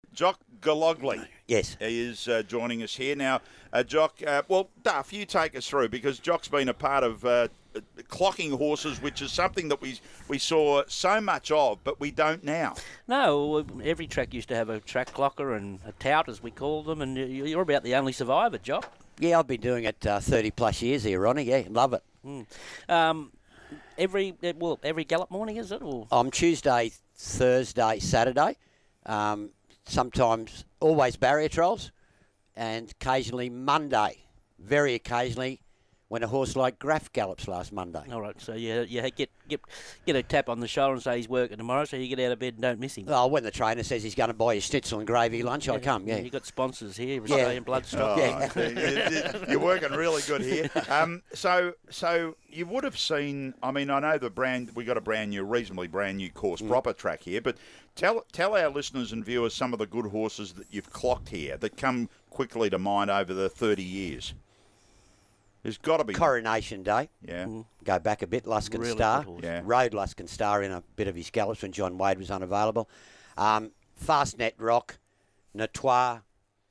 Jock Galogly. Yes. He is joining us here. Now, Jock, Duff, you take us through, because Jock's been a part of clocking horses, which is something that we saw so much of, but we don't now. No, every track used to have a track clocker and a tout, as we call them, and you're about the only survivor, Jock. Yeah, I've been doing it 30 plus years here, Ronnie. Yeah, love it. Every gallop morning, is it? Or? Tuesday, Thursday, Saturday. Sometimes, always barrier trials, and occasionally Monday. Very occasionally, when a horse like Graf gallops last Monday. All right, so you get a tap on the shoulder and say he's working tomorrow, so you get out of bed and don't miss him. Oh, when the trainer says he's going to buy you schnitzel and gravy lunch, I come. Yeah, you got sponsors here, Australian Bloodstock. Yeah, you're working really good here. So you would have seen. I mean, I know we got a reasonably brand new course proper track here, but tell our listeners and viewers some of the good horses that you've clocked here that come quickly to mind over the 30 years. There's got to be Coronation Day. Yeah. Go back a bit. Luskin Really Star. good horse. Yeah. Rode Luskin Star in a bit of his gallops when John Wade was unavailable. Fastnet Rock, Natois,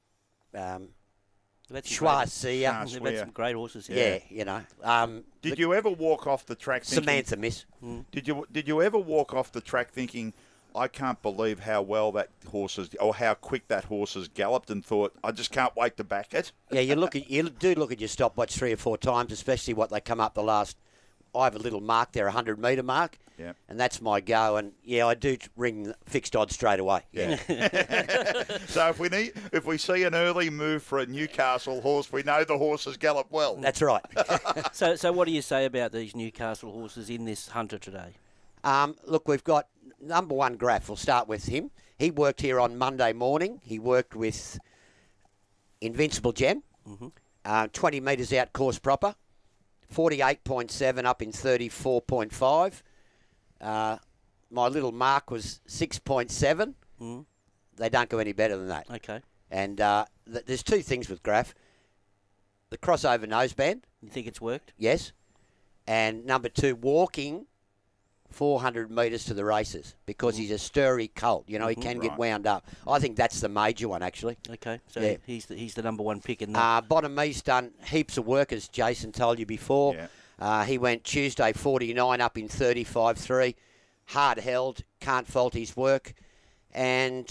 Schwarzia. They've had some great horses here. Yeah, you know. Did you ever walk off the track thinking... Samantha Miss. Did you ever walk off the track thinking, I can't believe how well that horse is, or how quick that horse has galloped, and thought, I just can't wait to back it? Yeah, you do look at your stopwatch 3 or 4 times, especially what they come up the last. I have a little mark there, 100-metre mark, yeah, and that's my go. And yeah, I do ring fixed odds straight away. Yeah. So if we see an early move for a Newcastle horse, we know the horse has galloped well. That's right. So what do you say about these Newcastle horses in this Hunter today? Look, we've got number 1 Graf. We'll start with him. He worked here on Monday morning. He worked with Invincible Gem, 20 metres out course proper, 48.7 up in 34.5. My little mark was 6.7. They don't go any better than that. Okay. And there's 2 things with Graf. The crossover noseband. You think it's worked? Yes. And number 2, walking 400 metres to the races, because he's a sturry colt. You know, he can get wound up. I think that's the major one, actually. Okay, so Yeah. he's the number 1 pick in that. Bonamy's done heaps of work, as Jason told you before. Yeah. He went Tuesday 49 up in 35.3. Hard held, can't fault his work. And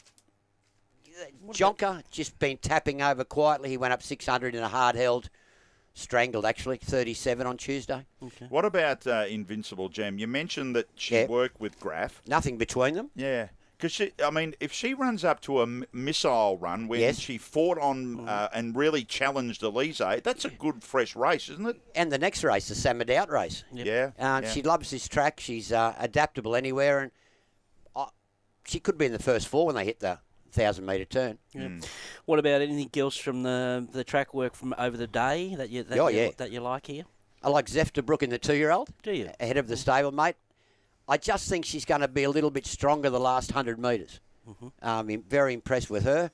Jonker just been tapping over quietly. He went up 600 in a hard held. Strangled, actually, 37 on Tuesday. Okay. What about Invincible Gem? You mentioned that she worked with Graf. Nothing between them. Yeah. Because, if she runs up to a missile run when she fought on and really challenged Elise, that's a good, fresh race, isn't it? And the next race, the Samadhout race. Yep. Yeah. She loves this track. She's adaptable anywhere. And she could be in the first 4 when they hit the 1,000-metre turn. Yeah. What about anything else from the track work from over the day that you like here? I like Zephtabrook in the 2-year-old. Do you? Ahead of the stablemate. I just think she's going to be a little bit stronger the last 100 metres. I'm very impressed with her.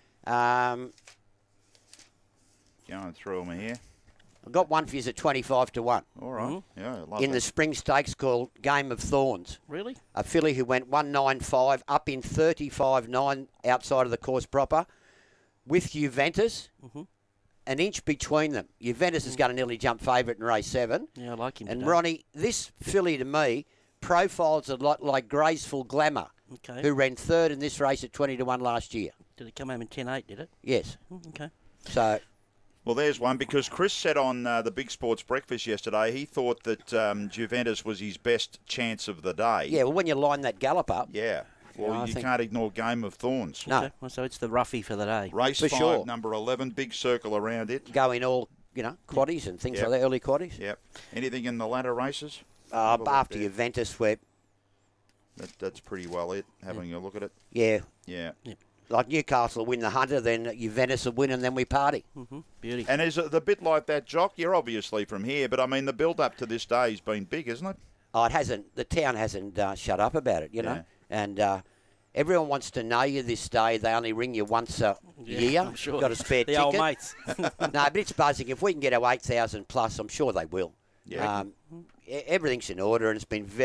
Going through them here. I've got one for you at 25 to 1. All right. Yeah, I love In that. the spring stakes called Game of Thorns. Really? A filly who went 195 up in 35.9 outside of the course proper with Juventus. An inch between them. Juventus is going to nearly jump favourite in race 7. Yeah, I like him And today. Ronnie, this filly to me profiles a lot like Graceful Glamour, Okay. who ran 3rd in this race at 20 to 1 last year. Did it come home in 10-8, did it? Yes. Okay. So, Well, there's one, because Chris said on the Big Sports Breakfast yesterday he thought that Juventus was his best chance of the day. yeah, well, when you line that gallop up, Yeah. Well, I you think- can't ignore Game of Thorns. No. Okay. Well, so it's the roughie for the day. Race For 5, sure. number 11, big circle around it. go in all, quaddies and things Yep. like that, early quaddies. Yep. Anything in the latter races? After Juventus, where, That's pretty well it, having a look at it. yeah, Yeah. like Newcastle will win the Hunter, then Juventus will win, and then we party. Beauty. And is it a bit like that, Jock? You're obviously from here, but, the build-up to this day has been big, isn't it? Oh, it hasn't. The town hasn't shut up about it, Yeah. And everyone wants to know you this day. They only ring you once a year. I'm sure. Got a spare the ticket. old mates. No, but it's buzzing. If we can get our 8,000 plus, I'm sure they will. Yeah. Everything's in order, and it's been very,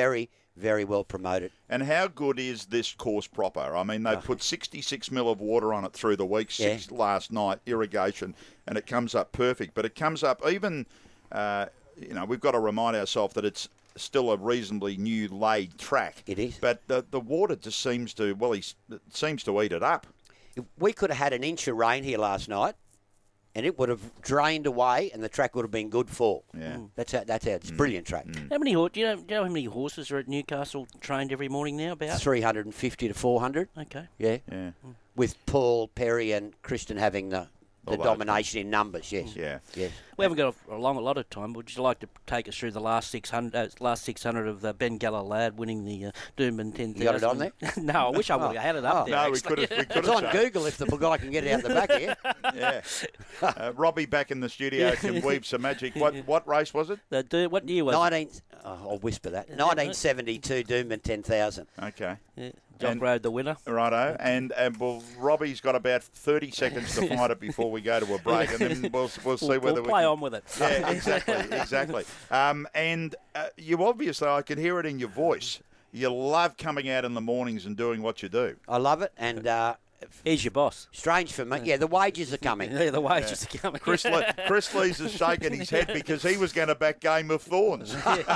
very well promoted. And how good is this course proper? I mean, they put 66 mil of water on it through the week, six last night, irrigation, and it comes up perfect. But it comes up even, we've got to remind ourselves that it's still a reasonably new laid track. It is. But the water just seems to, it seems to eat it up. We could have had an inch of rain here last night, and it would have drained away, and the track would have been good for. Yeah. That's how it's a brilliant track. How many? Do you know how many horses are at Newcastle trained every morning now? About 350 to 400. Okay. Yeah. Yeah. With Paul, Perry, and Kristen having the domination in numbers. Yes. Yeah. Yes. We haven't got a lot of time. Would you like to take us through the last 600 of the Ben Gallowlad winning the Doomben 10,000? You got it on there? No, I wish I would have had it up there. No, actually. we could have. It's on Google if the guy can get it out the back here. Yeah. Robbie back in the studio can weave some magic. What race was it? What year was it? I'll whisper that. 1972 Doomben 10,000. Okay. Yeah. Jock Road, the winner. Righto. And Robbie's got about 30 seconds to find it before we go to a break, and then we'll see whether we'll play on with it. Yeah, exactly. And you obviously, I can hear it in your voice. You love coming out in the mornings and doing what you do. I love it, and He's your boss. strange for me. Yeah, the wages are coming. Yeah, the wages are coming. Chris Lees is shaking his head because he was going to back Game of Thorns.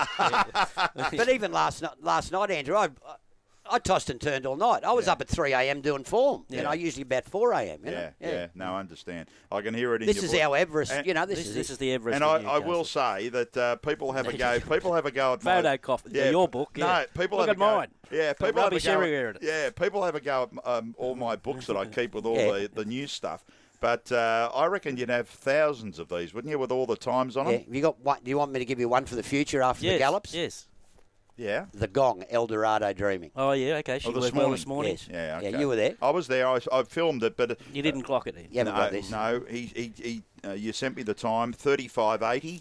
But even last night, Andrew, I tossed and turned all night. I was up at 3 a.m. doing form. Yeah. You know, usually about 4 a.m. Yeah. No, I understand. I can hear it in This your is voice. our Everest. And- This is the Everest. And of I will Newcastle. say that people have a go. People have a go at my Photo coffee. Your book. Yeah. No, people Look have at a go. mine. Yeah, Got people have a rubbish go. everywhere in it. Yeah, people have a go at all my books that I keep with all Yeah. the news stuff. But I reckon you'd have thousands of these, wouldn't you, with all the times on Yeah. them? Have you got one? Do you want me to give you one for the future after the gallops? Yes. Yeah. The Gong, El Dorado Dreaming. Oh, yeah, okay. She Oh, this worked well morning. this morning. Yes. Yeah, okay. Yeah, you were there. I was there. I filmed it, but You didn't clock it in. You haven't no, got this. no. You sent me the time 35.80,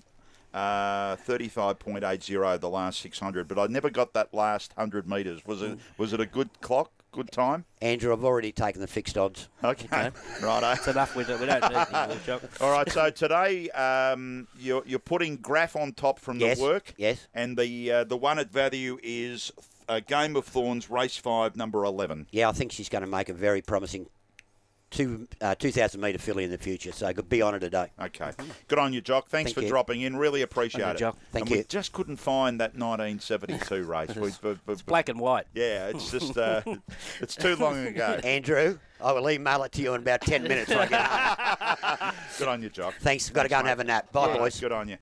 35.80 the last 600, but I never got that last 100 metres. Was it a good clock? Good time? Andrew, I've already taken the fixed odds. Okay. Righto. It's enough. We don't need any more, Jock. All right, so today you're putting graph on top from Yes, the work. yes. And the one at value is Game of Thorns, race 5, number 11. Yeah, I think she's going to make a very promising 2,000 metre filly in the future. So good, be on her today. Okay. Good on you, Jock. Thanks Thank for you. dropping in. Really appreciate Thank it. you, Jock. Thank and you. we just couldn't find that 1972 race. It's black and white. Yeah, it's just it's too long ago. Andrew, I will email it to you in about 10 minutes when I get home. Good on you, Jock. Thanks. Got to go and mate. have a nap. Bye, Yeah, boys. Good on you.